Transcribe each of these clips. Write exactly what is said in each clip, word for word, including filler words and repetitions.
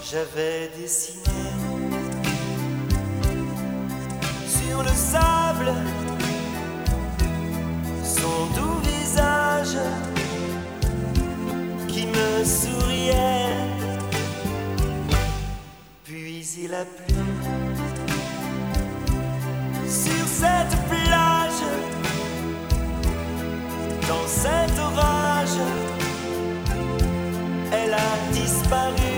j'avais dessiné sur le sable son doux visage qui me souriait. Puis il a plu sur cette plage, dans cet orage, elle a disparu.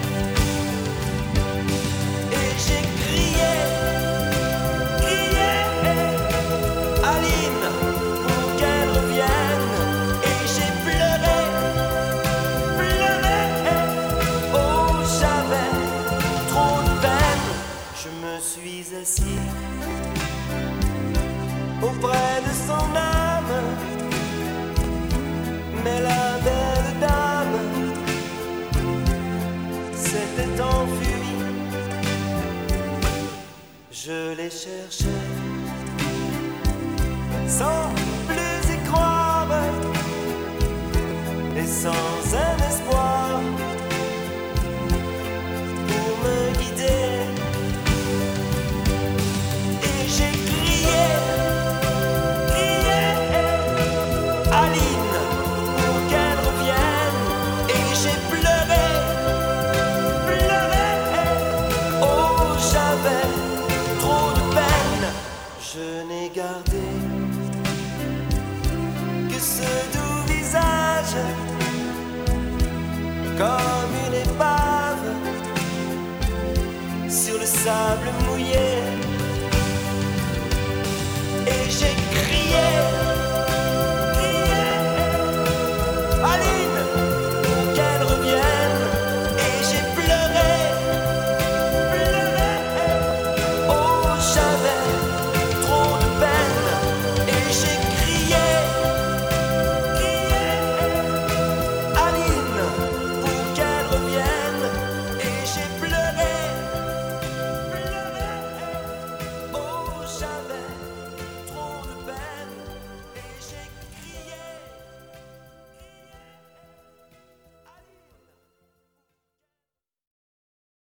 Et j'ai crié, crié, Aline, pour qu'elle revienne. Et j'ai pleuré, pleuré, oh j'avais trop de peine. Je me suis assis auprès de son âme, mais la belle dame s'était enfuie. Je l'ai cherché sans plus y croire et sans un espoir pour me guider. Et j'ai crié, crié, Aline, pour qu'elle revienne. Et j'ai pleuré, pleuré, oh j'avais trop de peine. Je n'ai gardé que ce doux visage, comme une épave sur le sable mouillé. Et j'ai crié,